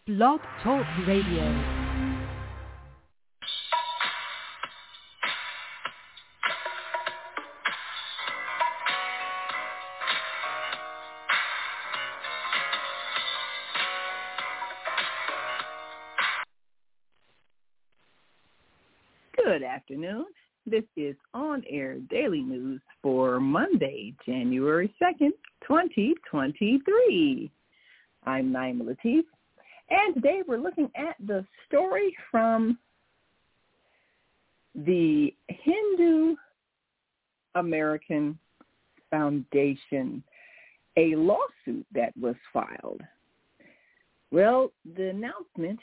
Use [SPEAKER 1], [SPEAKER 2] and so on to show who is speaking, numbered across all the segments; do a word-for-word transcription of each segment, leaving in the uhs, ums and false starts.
[SPEAKER 1] Blog Talk Radio.
[SPEAKER 2] Good afternoon. This is On Air Daily News for Monday, January second, twenty twenty-three. I'm Naima Latif, and today we're looking at the story from the Hindu American Foundation, a lawsuit that was filed. Well, the announcement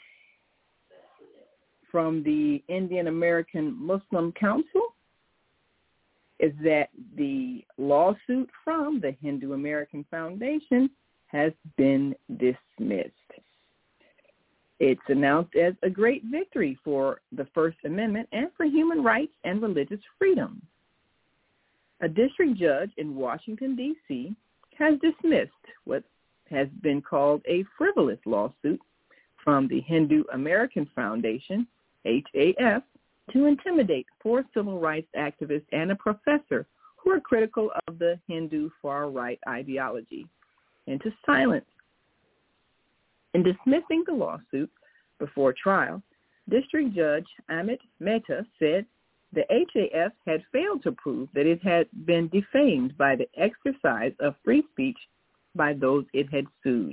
[SPEAKER 2] from the Indian American Muslim Council is that the lawsuit from the Hindu American Foundation has been dismissed. It's announced as a great victory for the First Amendment and for human rights and religious freedom. A district judge in Washington, D C has dismissed what has been called a frivolous lawsuit from the Hindu American Foundation, H A F, to intimidate four civil rights activists and a professor who are critical of the Hindu far-right ideology into silence. In dismissing the lawsuit before trial, District Judge Amit Mehta said the H A F had failed to prove that it had been defamed by the exercise of free speech by those it had sued.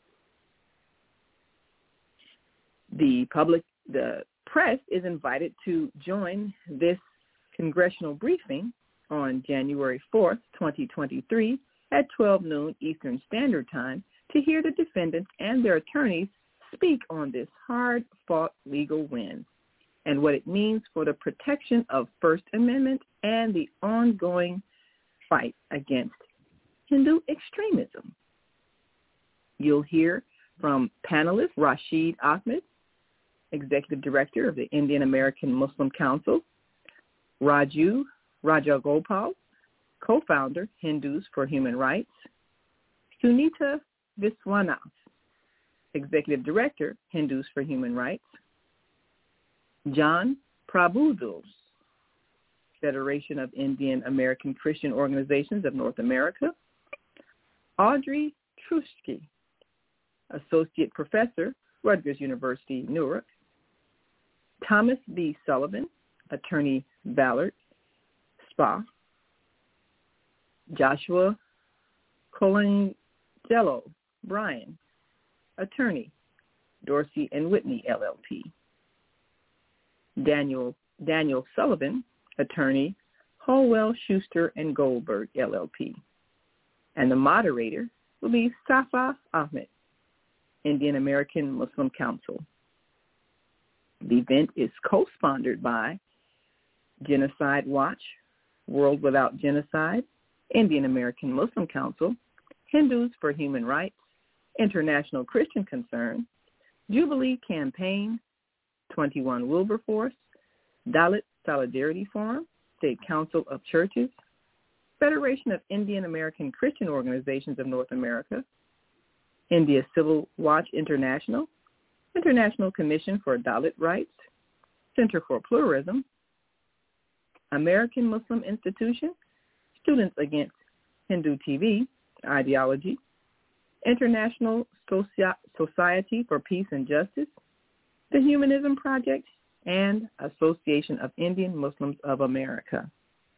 [SPEAKER 2] The public, the press is invited to join this congressional briefing on January fourth, twenty twenty-three at twelve noon Eastern Standard Time to hear the defendants and their attorneys speak on this hard-fought legal win and what it means for the protection of First Amendment and the ongoing fight against Hindu extremism. You'll hear from panelist Rashid Ahmed, Executive Director of the Indian American Muslim Council, Raju Rajagopal, Co-founder, Hindus for Human Rights, Sunita Viswanath, Executive Director, Hindus for Human Rights, John Prabhudas, Federation of Indian American Christian Organizations of North America, Audrey Truschke, Associate Professor, Rutgers University, Newark, Thomas B. Sullivan, Attorney Ballard, Spa, Joshua Colangelo Bryan, Attorney, Dorsey and Whitney, L L P, Daniel Daniel Sullivan, Attorney, Holwell, Schuster and Goldberg, L L P, and the moderator will be Safa Ahmed, Indian American Muslim Council. The event is co-sponsored by Genocide Watch, World Without Genocide, Indian American Muslim Council, Hindus for Human Rights, International Christian Concern, Jubilee Campaign, twenty-one Wilberforce, Dalit Solidarity Forum, State Council of Churches, Federation of Indian American Christian Organizations of North America, India Civil Watch International, International Commission for Dalit Rights, Center for Pluralism, American Muslim Institution, Students Against Hindu T V Ideology, International Soci- Society for Peace and Justice, the Humanism Project, and Association of Indian Muslims of America.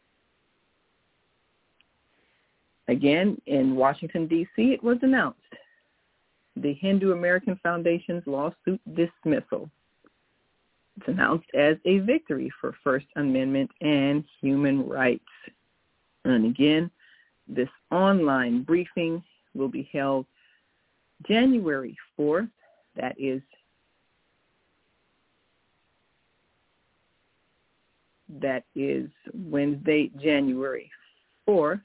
[SPEAKER 2] Again, in Washington, D C, it was announced the Hindu American Foundation's lawsuit dismissal. It's announced as a victory for First Amendment and human rights. And again, this online briefing will be held January fourth. That is that is Wednesday, January fourth,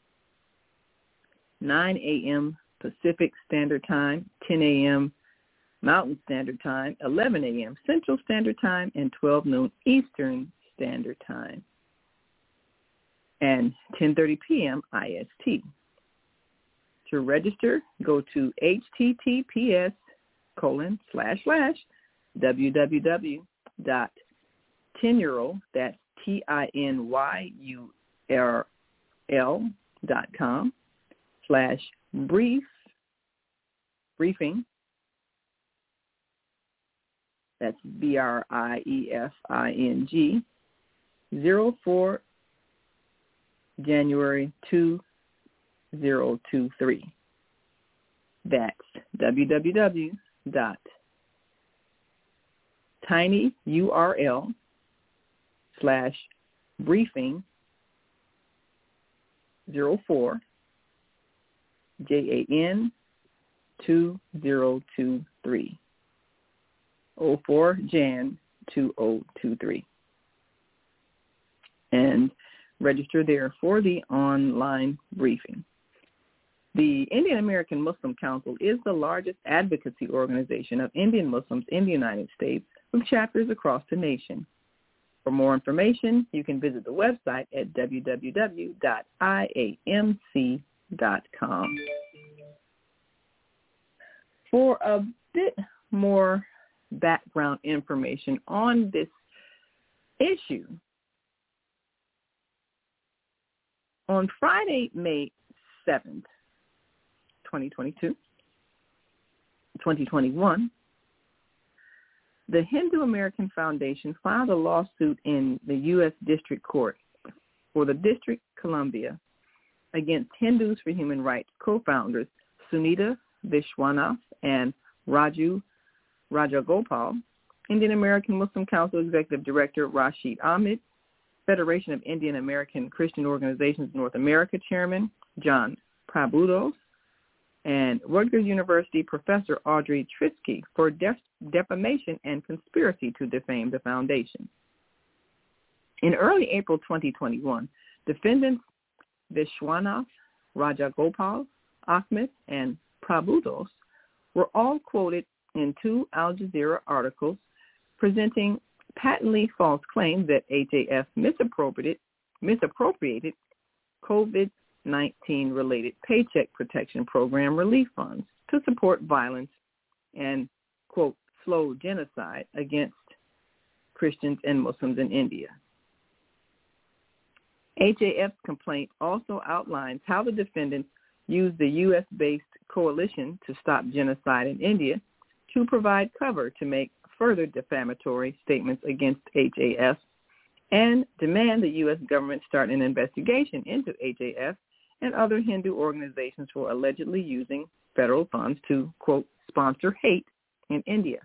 [SPEAKER 2] nine a.m. Pacific Standard Time, ten a.m. Mountain Standard Time, eleven a.m. Central Standard Time, and twelve noon Eastern Standard Time, and ten thirty p.m. I S T. To register, go to https colon slash slash www dot tinyurl, that's T I N Y U R L dot com slash brief, briefing, that's B R I E F I N G, zero four January two thousand twenty-three. That's www dot tinyurl slash briefing zero four J A N two thousand twenty-three. oh four Jan two thousand twenty-three. And register there for the online briefing. The Indian American Muslim Council is the largest advocacy organization of Indian Muslims in the United States with chapters across the nation. For more information, you can visit the website at w w w dot i a m c dot com. For a bit more background information on this issue, on Friday, May seventh, twenty twenty-two, twenty twenty-one, the Hindu American Foundation filed a lawsuit in the U S District Court for the District of Columbia against Hindus for Human Rights co-founders Sunita Vishwanath and Raju Rajagopal, Indian American Muslim Council Executive Director Rashid Ahmed, Federation of Indian American Christian Organizations North America Chairman John Prabudos, and Rutgers University Professor Audrey Tritsky for def- defamation and conspiracy to defame the foundation. In early April twenty twenty-one, defendants Vishwanath, Rajagopal, Ahmed, and Prabudos were all quoted in two Al Jazeera articles presenting patently false claims that H A F misappropriated, misappropriated COVID nineteen related Paycheck Protection Program relief funds to support violence and, quote, slow genocide against Christians and Muslims in India. H A F's complaint also outlines how the defendants used the U S-based Coalition to Stop Genocide in India to provide cover to make further defamatory statements against H A F and demand the U S government start an investigation into H A F and other Hindu organizations for allegedly using federal funds to, quote, sponsor hate in India,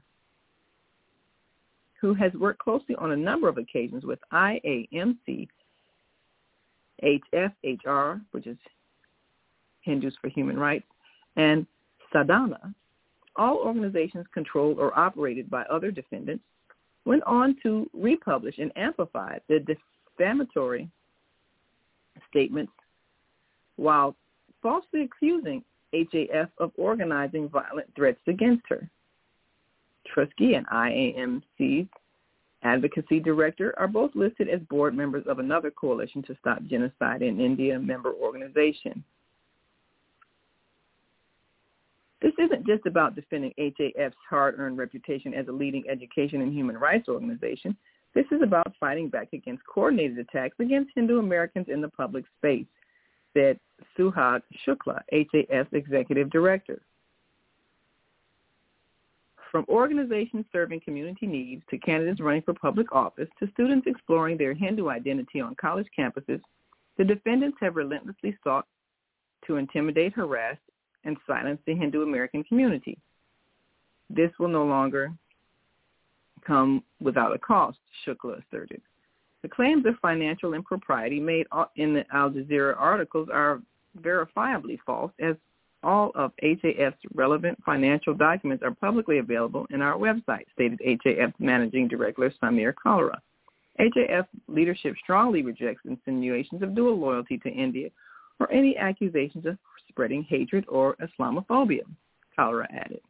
[SPEAKER 2] who has worked closely on a number of occasions with I A M C, H F H R, which is Hindus for Human Rights, and Sadhana, all organizations controlled or operated by other defendants, went on to republish and amplify the defamatory statements while falsely accusing H A F of organizing violent threats against her. Trusky and I A M C's advocacy director are both listed as board members of another Coalition to Stop Genocide in India member organization. This isn't just about defending H A F's hard-earned reputation as a leading education and human rights organization. This is about fighting back against coordinated attacks against Hindu Americans in the public space, said Suhag Shukla, H A F's executive director. From organizations serving community needs to candidates running for public office to students exploring their Hindu identity on college campuses, the defendants have relentlessly sought to intimidate, harass, and silence the Hindu American community. This will no longer come without a cost, Shukla asserted. The claims of financial impropriety made in the Al Jazeera articles are verifiably false, as all of H A F's relevant financial documents are publicly available in our website, stated H A F's Managing Director Samir Kalra. H A F leadership strongly rejects insinuations of dual loyalty to India or any accusations of spreading hatred or Islamophobia, Kalra added.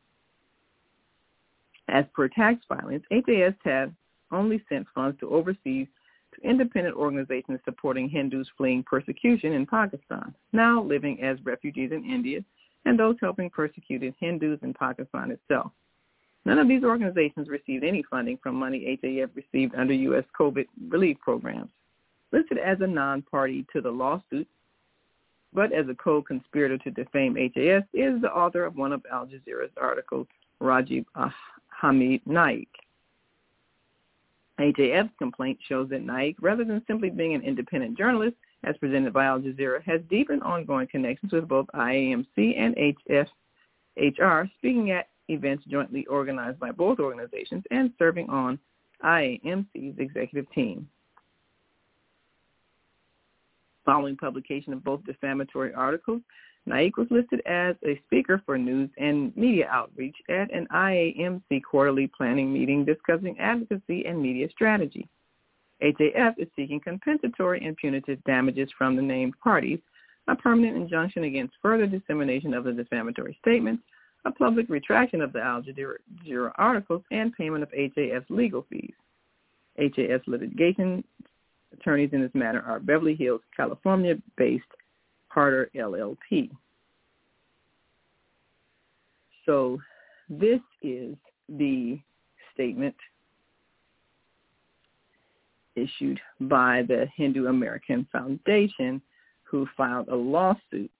[SPEAKER 2] As per tax filings, H A F has only sent funds to overseas to independent organizations supporting Hindus fleeing persecution in Pakistan, now living as refugees in India, and those helping persecuted Hindus in Pakistan itself. None of these organizations received any funding from money H A F received under U S COVID relief programs. Listed as a non-party to the lawsuit, but as a co-conspirator to defame H A S, is the author of one of Al Jazeera's articles, Rajiv Hamid Naik. H A F's complaint shows that Naik, rather than simply being an independent journalist, as presented by Al Jazeera, has deep and ongoing connections with both I A M C and H F H R, speaking at events jointly organized by both organizations and serving on I A M C's executive team. Following publication of both defamatory articles, Naik was listed as a speaker for news and media outreach at an I A M C quarterly planning meeting discussing advocacy and media strategy. H A F is seeking compensatory and punitive damages from the named parties, a permanent injunction against further dissemination of the defamatory statements, a public retraction of the Al Jazeera articles, and payment of H A F's legal fees. H A F's litigation attorneys in this matter are Beverly Hills, California-based Carter L L P. So this is the statement issued by the Hindu American Foundation, who filed a lawsuit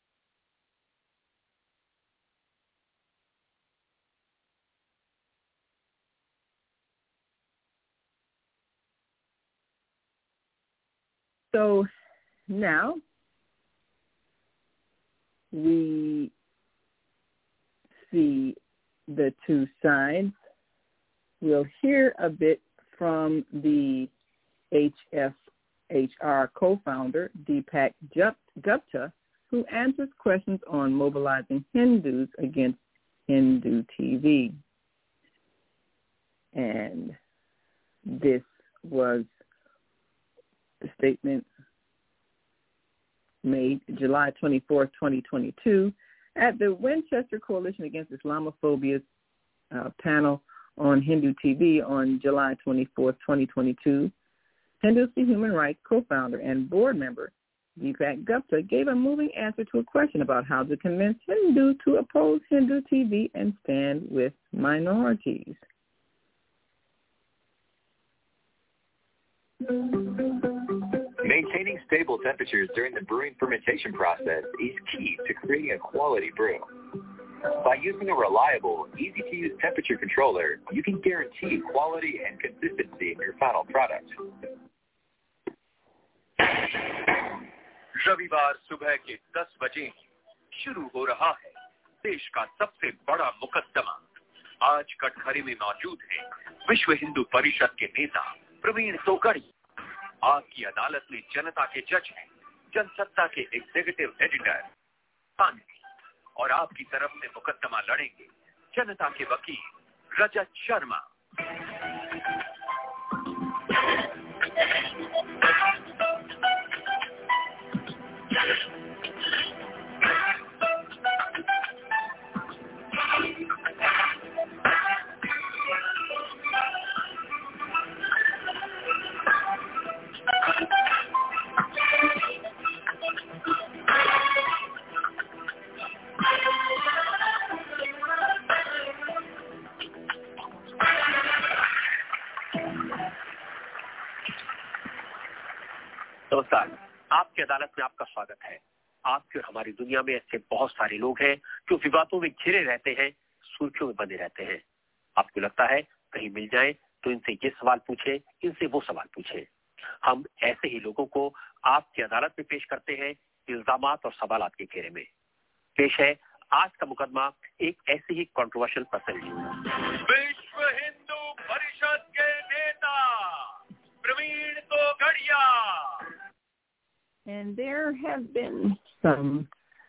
[SPEAKER 2] So now we see the two sides. We'll hear a bit from the H F H R co-founder, Deepak Gupta, who answers questions on mobilizing Hindus against Hindu T V. And this was a statement made July twenty-fourth, twenty twenty-two, at the Winchester Coalition Against Islamophobia uh, panel on Hindu T V on July twenty-fourth, twenty twenty-two. Hindus for Human Rights co-founder and board member Deepak Gupta gave a moving answer to a question about how to convince Hindus to oppose Hindu T V and stand with minorities.
[SPEAKER 3] Maintaining stable temperatures during the brewing fermentation process is key to creating a quality brew. By using a reliable, easy-to-use temperature controller, you can guarantee quality and consistency in your final product.
[SPEAKER 4] रविवार सुबह के दस बजे शुरू हो रहा है देश का सबसे बड़ा मुकदमा। आज कटघरे में मौजूद हैं विश्व हिंदू परिषद के नेता प्रवीण तोगड़िया। आपकी अदालत में जनता के जज हैं, जनसत्ता के एग्जीक्यूटिव एडिटर और आपकी तरफ से मुकदमा लड़ेंगे जनता के वकील रजत शर्मा। नमस्कार, आपकी अदालत में आपका स्वागत है। आपकी और हमारी दुनिया में ऐसे बहुत सारे लोग हैं जो विवादों में घिरे रहते हैं, सुर्खियों में बने रहते हैं। आपको लगता है कहीं मिल जाए तो इनसे ये सवाल पूछे, इनसे वो सवाल पूछे। हम ऐसे ही लोगों को आपकी अदालत में पेश करते हैं इल्जामात और सवालात के घेरे में। पेश है आज का मुकदमा एक ऐसी ही कंट्रोवर्शियल पर्सनैलिटी, विश्व हिंदू परिषद के नेता Praveen Togadia.
[SPEAKER 2] And there have been some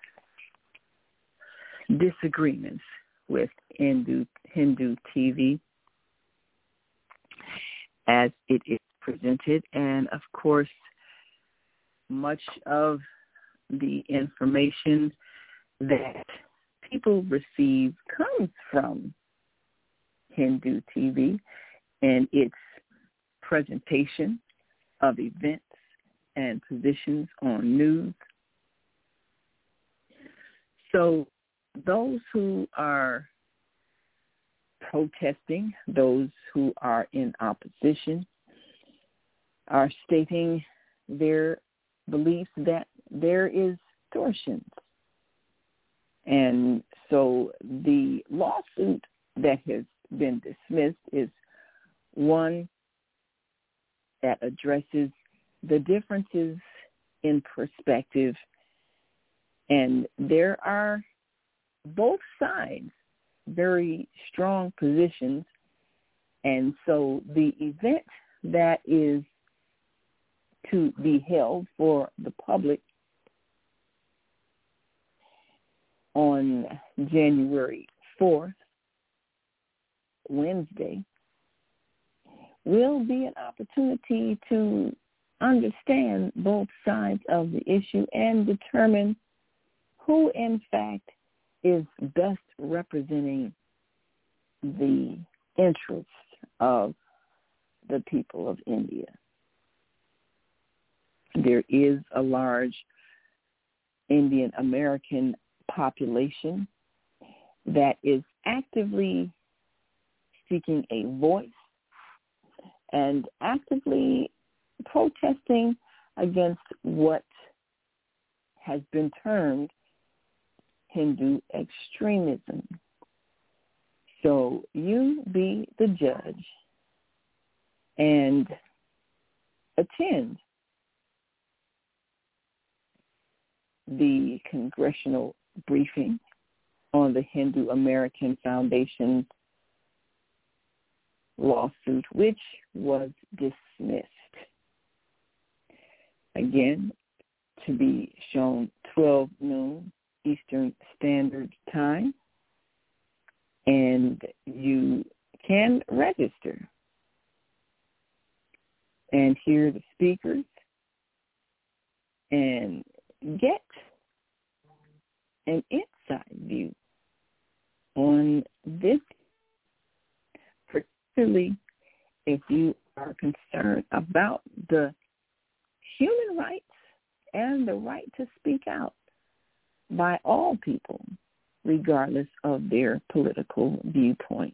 [SPEAKER 2] disagreements with Hindu, Hindu T V as it is presented. And of course, much of the information that people receive comes from Hindu T V and its presentation of events and positions on news. So those who are protesting. Those who are in opposition are stating their beliefs that there is extortion. And so the lawsuit that has been dismissed is one that addresses the differences in perspective. And there are both sides very strong positions. And so the event that is to be held for the public on January fourth, Wednesday, will be an opportunity to understand both sides of the issue and determine who, in fact, is best representing the interests of the people of India. There is a large Indian American population that is actively seeking a voice and actively protesting against what has been termed Hindu extremism. So you be the judge and attend the congressional briefing on the Hindu American Foundation's lawsuit, which was dismissed. Again, to be shown twelve noon Eastern Standard Time, and you can register and hear the speakers and get an inside view on this, particularly if you are concerned about the human rights and the right to speak out by all people, regardless of their political viewpoint.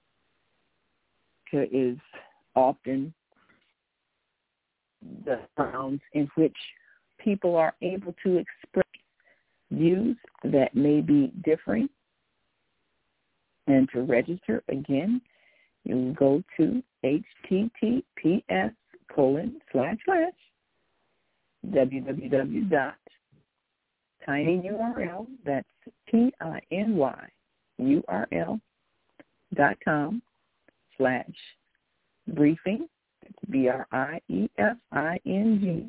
[SPEAKER 2] There is often the grounds in which people are able to express views that may be differing. And to register, again, you go to https colon slash slash www dot tinyurl, that's T I N Y U R L dot com slash briefing, that's B R I E F I N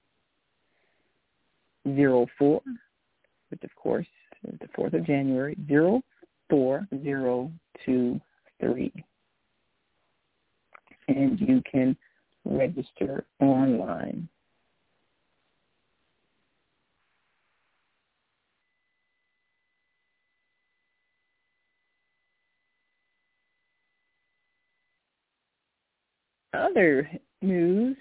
[SPEAKER 2] G, zero four, which of course is the fourth of January, zero four zero two three. And you can register online. Other news,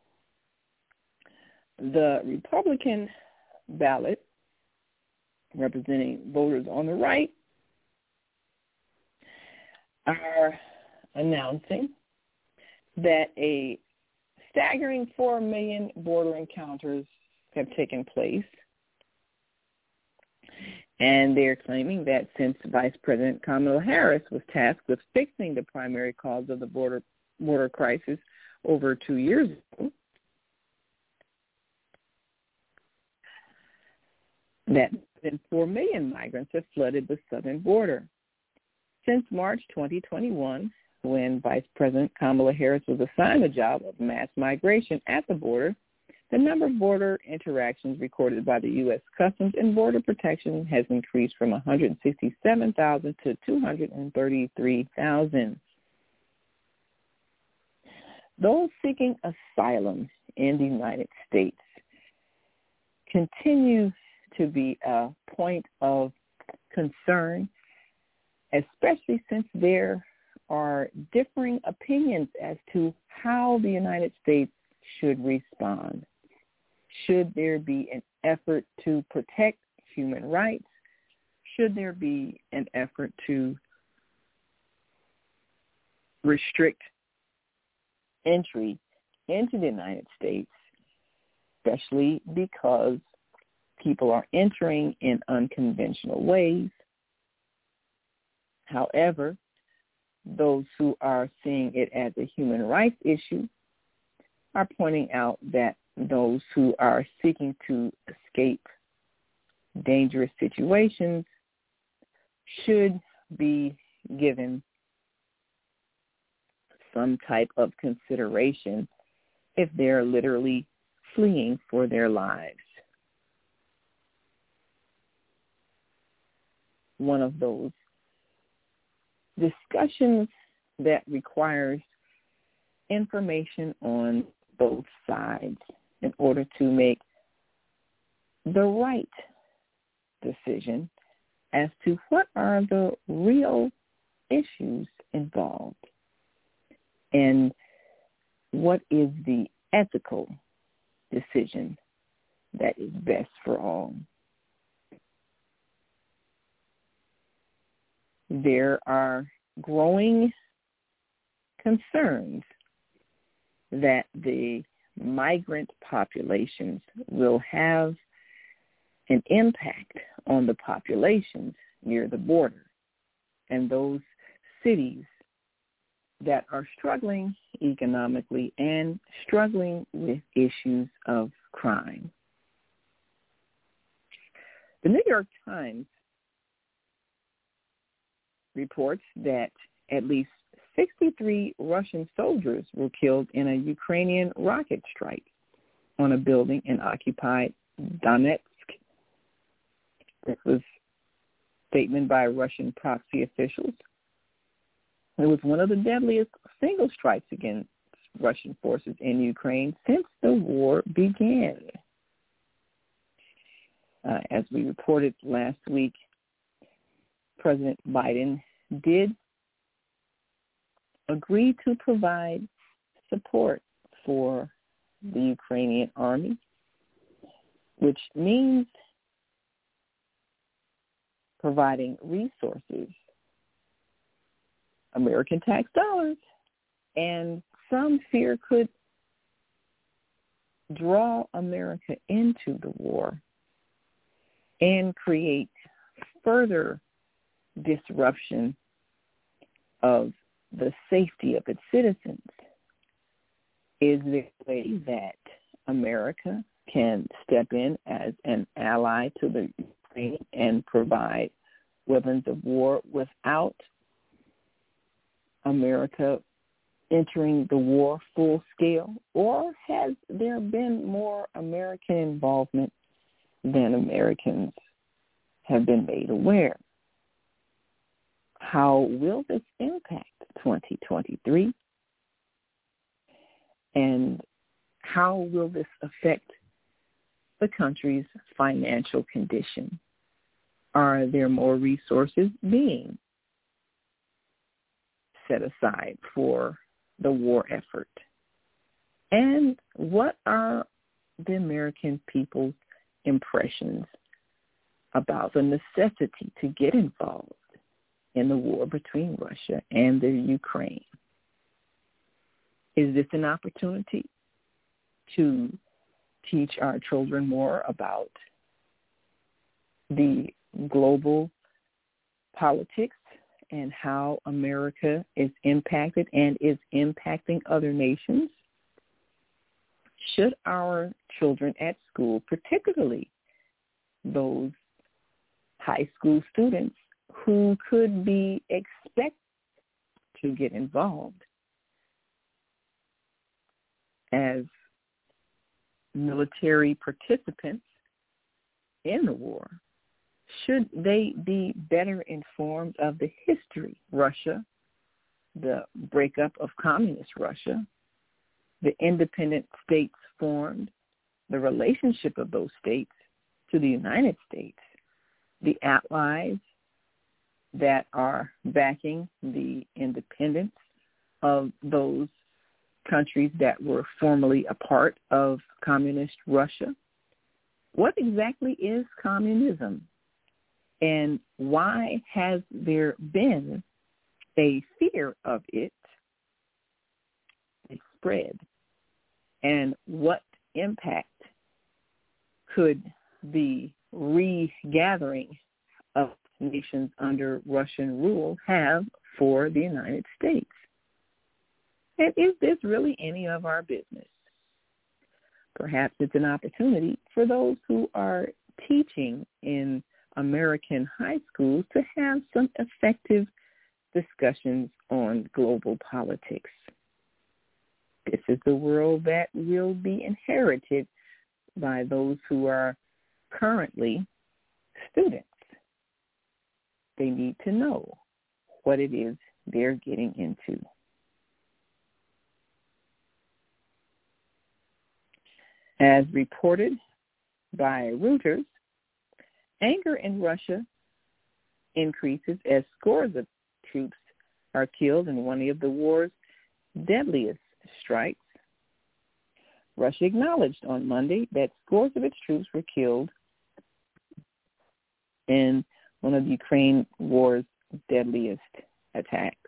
[SPEAKER 2] the Republican ballot representing voters on the right are announcing that a staggering four million border encounters have taken place. And they're claiming that since Vice President Kamala Harris was tasked with fixing the primary cause of the border border crisis over two years ago, that more than four million migrants have flooded the southern border. Since March twenty twenty-one, when Vice President Kamala Harris was assigned the job of mass migration at the border, the number of border interactions recorded by the U S Customs and Border Protection has increased from one hundred sixty-seven thousand to two hundred thirty-three thousand. Those seeking asylum in the United States continue to be a point of concern, especially since there are differing opinions as to how the United States should respond. Should there be an effort to protect human rights? Should there be an effort to restrict entry into the United States, especially because people are entering in unconventional ways. However, those who are seeing it as a human rights issue are pointing out that those who are seeking to escape dangerous situations should be given some type of consideration if they're literally fleeing for their lives. One of those discussions that requires information on both sides in order to make the right decision as to what are the real issues involved and what is the ethical decision that is best for all. There are growing concerns that the migrant populations will have an impact on the populations near the border and those cities that are struggling economically and struggling with issues of crime. The New York Times reports that at least sixty-three Russian soldiers were killed in a Ukrainian rocket strike on a building in occupied Donetsk. This was a statement by Russian proxy officials. It was one of the deadliest single strikes against Russian forces in Ukraine since the war began. Uh, as we reported last week, President Biden did agree to provide support for the Ukrainian army, which means providing resources, American tax dollars, and some fear could draw America into the war and create further disruption of the safety of its citizens. Is there a way that America can step in as an ally to the Ukraine and provide weapons of war without America entering the war full scale? Or has there been more American involvement than Americans have been made aware? How will this impact twenty twenty-three? And how will this affect the country's financial condition? Are there more resources being set aside for the war effort? And what are the American people's impressions about the necessity to get involved in the war between Russia and the Ukraine? Is this an opportunity to teach our children more about the global politics and how America is impacted and is impacting other nations? Should our children at school, particularly those high school students who could be expected to get involved as military participants in the war, should they be better informed of the history, Russia, the breakup of communist Russia, the independent states formed, the relationship of those states to the United States, the allies that are backing the independence of those countries that were formerly a part of communist Russia? What exactly is communism? And why has there been a fear of it spread, and what impact could the regathering of nations under Russian rule have for the United States? And is this really any of our business? Perhaps it's an opportunity for those who are teaching in American high schools to have some effective discussions on global politics. This is the world that will be inherited by those who are currently students. They need to know what it is they're getting into. As reported by Reuters, anger in Russia increases as scores of troops are killed in one of the war's deadliest strikes. Russia acknowledged on Monday that scores of its troops were killed in one of the Ukraine war's deadliest attacks.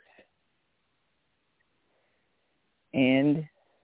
[SPEAKER 2] And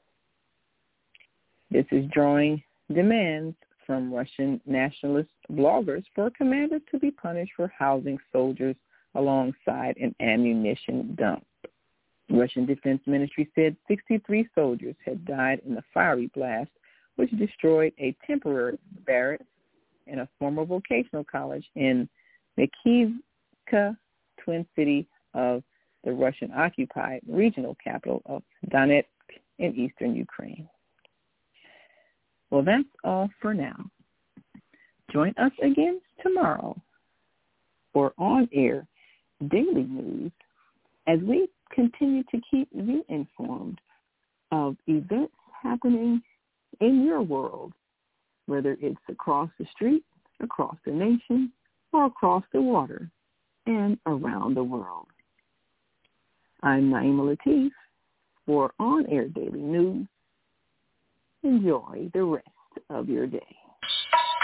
[SPEAKER 2] this is drawing demands from Russian nationalist bloggers for commanders to be punished for housing soldiers alongside an ammunition dump. The Russian Defense Ministry said sixty-three soldiers had died in the fiery blast, which destroyed a temporary barracks in a former vocational college in Makivka, twin city of the Russian-occupied regional capital of Donetsk in eastern Ukraine. Well, that's all for now. Join us again tomorrow for on-air daily news as we continue to keep you informed of events happening in your world, whether it's across the street, across the nation, or across the water and around the world. I'm Naima Latif for On-Air Daily News. Enjoy the rest of your day.